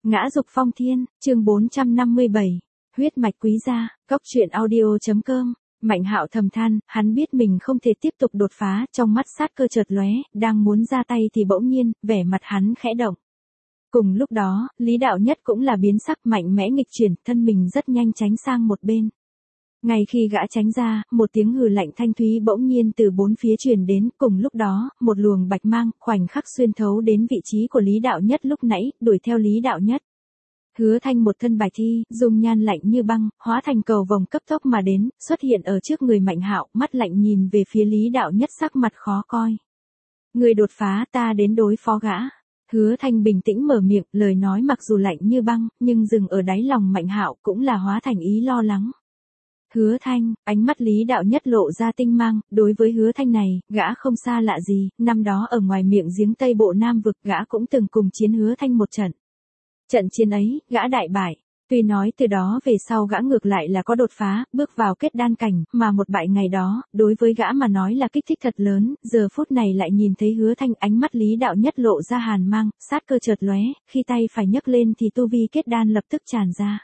Ngã dục phong thiên, chương 457, huyết mạch quý gia, góc truyện audio.com. Mạnh Hạo thầm than, hắn biết mình không thể tiếp tục đột phá, trong mắt sát cơ chợt lóe, đang muốn ra tay thì bỗng nhiên, vẻ mặt hắn khẽ động. Cùng lúc đó, Lý Đạo Nhất cũng là biến sắc mạnh mẽ nghịch chuyển, thân mình rất nhanh tránh sang một bên. Ngay khi gã tránh ra, một tiếng hừ lạnh thanh thúy bỗng nhiên từ bốn phía truyền đến, cùng lúc đó, một luồng bạch mang, khoảnh khắc xuyên thấu đến vị trí của Lý Đạo Nhất lúc nãy, đuổi theo Lý Đạo Nhất. Hứa Thanh một thân bạch thi, dung nhan lạnh như băng, hóa thành cầu vồng cấp tốc mà đến, xuất hiện ở trước người Mạnh Hạo, mắt lạnh nhìn về phía Lý Đạo Nhất sắc mặt khó coi. Người đột phá, ta đến đối phó gã. Hứa Thanh bình tĩnh mở miệng, lời nói mặc dù lạnh như băng, nhưng dừng ở đáy lòng Mạnh Hạo cũng là hóa thành ý lo lắng. Hứa Thanh, ánh mắt Lý Đạo Nhất lộ ra tinh mang, đối với Hứa Thanh này, gã không xa lạ gì, năm đó ở ngoài miệng giếng Tây Bộ Nam vực gã cũng từng cùng chiến Hứa Thanh một trận. Trận chiến ấy, gã đại bại. Tuy nói từ đó về sau gã ngược lại là có đột phá, bước vào kết đan cảnh, mà một bại ngày đó, đối với gã mà nói là kích thích thật lớn, giờ phút này lại nhìn thấy Hứa Thanh, ánh mắt Lý Đạo Nhất lộ ra hàn mang, sát cơ chợt lóe, khi tay phải nhấc lên thì tu vi kết đan lập tức tràn ra.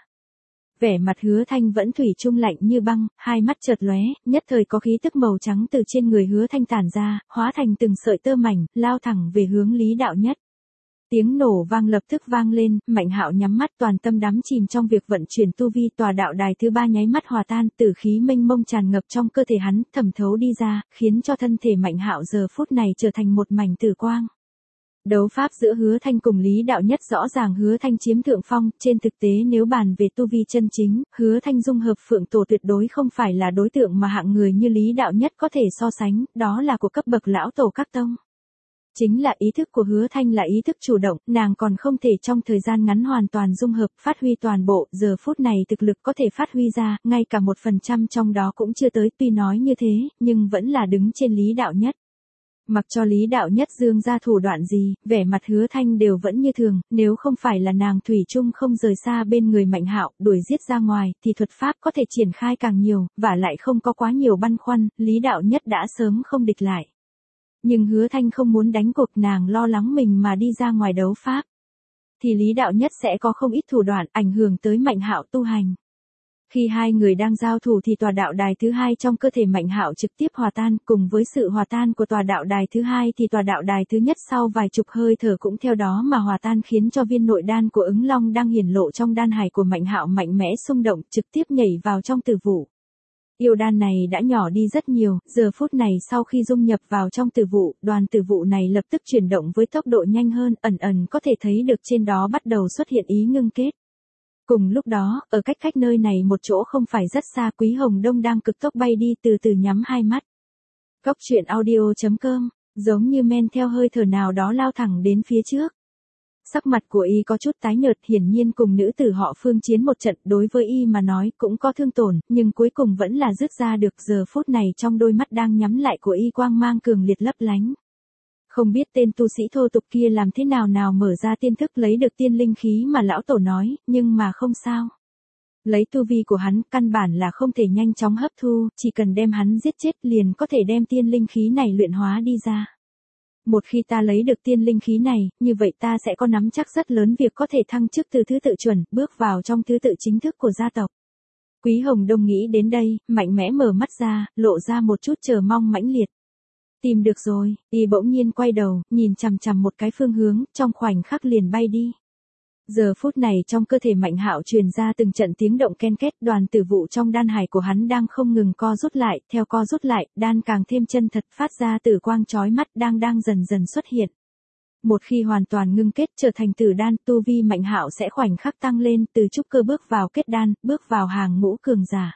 Vẻ mặt Hứa Thanh vẫn thủy chung lạnh như băng, hai mắt chợt lóe, nhất thời có khí tức màu trắng từ trên người Hứa Thanh tản ra, hóa thành từng sợi tơ mảnh, lao thẳng về hướng Lý Đạo Nhất. Tiếng nổ vang lập tức vang lên, Mạnh Hạo nhắm mắt toàn tâm đắm chìm trong việc vận chuyển tu vi, tòa đạo đài thứ ba nháy mắt hòa tan, tử khí mênh mông tràn ngập trong cơ thể hắn, thẩm thấu đi ra, khiến cho thân thể Mạnh Hạo giờ phút này trở thành một mảnh tử quang. Đấu pháp giữa Hứa Thanh cùng Lý Đạo Nhất rõ ràng Hứa Thanh chiếm thượng phong, trên thực tế nếu bàn về tu vi chân chính, Hứa Thanh dung hợp Phượng Tổ tuyệt đối không phải là đối tượng mà hạng người như Lý Đạo Nhất có thể so sánh, đó là của cấp bậc lão tổ các tông. Chính là ý thức của Hứa Thanh là ý thức chủ động, nàng còn không thể trong thời gian ngắn hoàn toàn dung hợp, phát huy toàn bộ, giờ phút này thực lực có thể phát huy ra, ngay cả 1% trong đó cũng chưa tới, tuy nói như thế, nhưng vẫn là đứng trên Lý Đạo Nhất. Mặc cho Lý Đạo Nhất dương ra thủ đoạn gì, vẻ mặt Hứa Thanh đều vẫn như thường, nếu không phải là nàng thủy chung không rời xa bên người Mạnh Hạo, đuổi giết ra ngoài, thì thuật pháp có thể triển khai càng nhiều, và lại không có quá nhiều băn khoăn, Lý Đạo Nhất đã sớm không địch lại. Nhưng Hứa Thanh không muốn đánh cuộc, nàng lo lắng mình mà đi ra ngoài đấu pháp, thì Lý Đạo Nhất sẽ có không ít thủ đoạn ảnh hưởng tới Mạnh Hạo tu hành. Khi hai người đang giao thủ thì tòa đạo đài thứ hai trong cơ thể Mạnh Hạo trực tiếp hòa tan, cùng với sự hòa tan của tòa đạo đài thứ hai thì tòa đạo đài thứ nhất sau vài chục hơi thở cũng theo đó mà hòa tan, khiến cho viên nội đan của Ứng Long đang hiển lộ trong đan hải của Mạnh Hạo mạnh mẽ xung động, trực tiếp nhảy vào trong tử vụ. Yêu đan này đã nhỏ đi rất nhiều, giờ phút này sau khi dung nhập vào trong tử vụ, đoàn tử vụ này lập tức chuyển động với tốc độ nhanh hơn, ẩn ẩn có thể thấy được trên đó bắt đầu xuất hiện ý ngưng kết. Cùng lúc đó, ở cách nơi này một chỗ không phải rất xa, Quý Hồng Đông đang cực tốc bay đi, từ từ nhắm hai mắt. Góc truyện audio.com, giống như men theo hơi thở nào đó lao thẳng đến phía trước. Sắc mặt của y có chút tái nhợt, hiển nhiên cùng nữ tử họ Phương chiến một trận, đối với y mà nói cũng có thương tổn, nhưng cuối cùng vẫn là rước ra được, giờ phút này trong đôi mắt đang nhắm lại của y quang mang cường liệt lấp lánh. Không biết tên tu sĩ thô tục kia làm thế nào mở ra tiên thức lấy được tiên linh khí mà lão tổ nói, nhưng mà không sao. Lấy tu vi của hắn, căn bản là không thể nhanh chóng hấp thu, chỉ cần đem hắn giết chết liền có thể đem tiên linh khí này luyện hóa đi ra. Một khi ta lấy được tiên linh khí này, như vậy ta sẽ có nắm chắc rất lớn việc có thể thăng chức từ thứ tự chuẩn, bước vào trong thứ tự chính thức của gia tộc. Quý Hồng Đông nghĩ đến đây, mạnh mẽ mở mắt ra, lộ ra một chút chờ mong mãnh liệt. Tìm được rồi, y bỗng nhiên quay đầu, nhìn chằm chằm một cái phương hướng, trong khoảnh khắc liền bay đi. Giờ phút này trong cơ thể Mạnh Hạo truyền ra từng trận tiếng động ken két, đoàn tử vụ trong đan hải của hắn đang không ngừng co rút lại, theo co rút lại, đan càng thêm chân thật, phát ra tử quang chói mắt đang dần dần xuất hiện. Một khi hoàn toàn ngưng kết trở thành tử đan, tu vi Mạnh Hạo sẽ khoảnh khắc tăng lên, từ trúc cơ bước vào kết đan, bước vào hàng ngũ cường giả.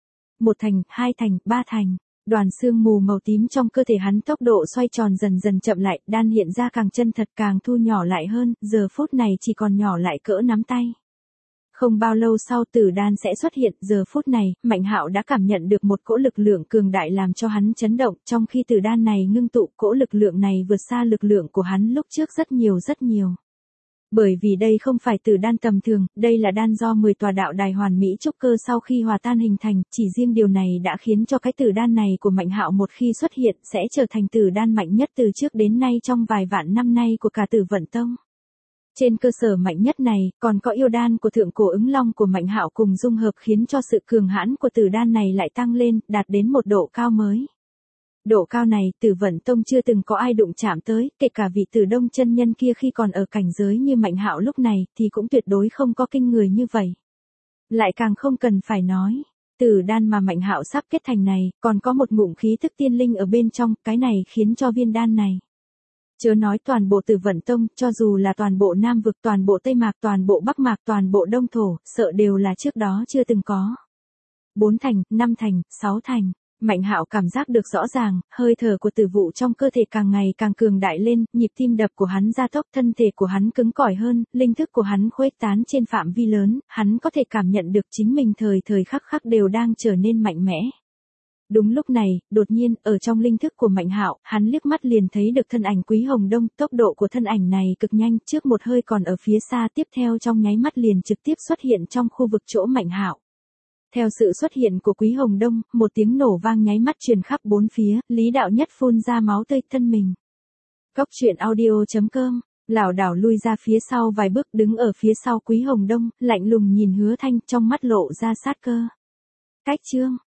1 thành, 2 thành, 3 thành. Đoàn sương mù màu tím trong cơ thể hắn tốc độ xoay tròn dần chậm lại, đan hiện ra càng chân thật, càng thu nhỏ lại hơn, giờ phút này chỉ còn nhỏ lại cỡ nắm tay. Không bao lâu sau tử đan sẽ xuất hiện, giờ phút này, Mạnh Hạo đã cảm nhận được một cỗ lực lượng cường đại làm cho hắn chấn động, trong khi tử đan này ngưng tụ, cỗ lực lượng này vượt xa lực lượng của hắn lúc trước rất nhiều. Bởi vì đây không phải tử đan tầm thường, đây là đan do 10 tòa đạo đài hoàn mỹ trúc cơ sau khi hòa tan hình thành, chỉ riêng điều này đã khiến cho cái tử đan này của Mạnh Hạo một khi xuất hiện sẽ trở thành tử đan mạnh nhất từ trước đến nay trong vài vạn năm nay của cả Tử Vận Tông. Trên cơ sở mạnh nhất này, còn có yêu đan của thượng cổ ứng long của Mạnh Hạo cùng dung hợp khiến cho sự cường hãn của tử đan này lại tăng lên, đạt đến một độ cao mới. Độ cao này, Tử Vận Tông chưa từng có ai đụng chạm tới, kể cả vị Tử Đông chân nhân kia khi còn ở cảnh giới như Mạnh Hạo lúc này, thì cũng tuyệt đối không có kinh người như vậy. Lại càng không cần phải nói, tử đan mà Mạnh Hạo sắp kết thành này, còn có một ngụm khí thức tiên linh ở bên trong, cái này khiến cho viên đan này. Chớ nói toàn bộ Tử Vận Tông, cho dù là toàn bộ Nam Vực, toàn bộ Tây Mạc, toàn bộ Bắc Mạc, toàn bộ Đông Thổ, sợ đều là trước đó chưa từng có. 4 thành, 5 thành, 6 thành. Mạnh Hạo cảm giác được rõ ràng, hơi thở của Tử Vụ trong cơ thể càng ngày càng cường đại lên, nhịp tim đập của hắn gia tốc, thân thể của hắn cứng cỏi hơn, linh thức của hắn khuếch tán trên phạm vi lớn, hắn có thể cảm nhận được chính mình thời thời khắc khắc đều đang trở nên mạnh mẽ. Đúng lúc này, đột nhiên, ở trong linh thức của Mạnh Hạo, hắn liếc mắt liền thấy được thân ảnh Quý Hồng Đông, tốc độ của thân ảnh này cực nhanh, trước một hơi còn ở phía xa, tiếp theo trong nháy mắt liền trực tiếp xuất hiện trong khu vực chỗ Mạnh Hạo. Theo sự xuất hiện của Quý Hồng Đông, một tiếng nổ vang nháy mắt truyền khắp bốn phía, Lý Đạo Nhất phun ra máu tươi thân mình. Cốc truyện audio.com, lảo đảo lui ra phía sau vài bước, đứng ở phía sau Quý Hồng Đông, lạnh lùng nhìn Hứa Thanh, trong mắt lộ ra sát cơ. Cách chương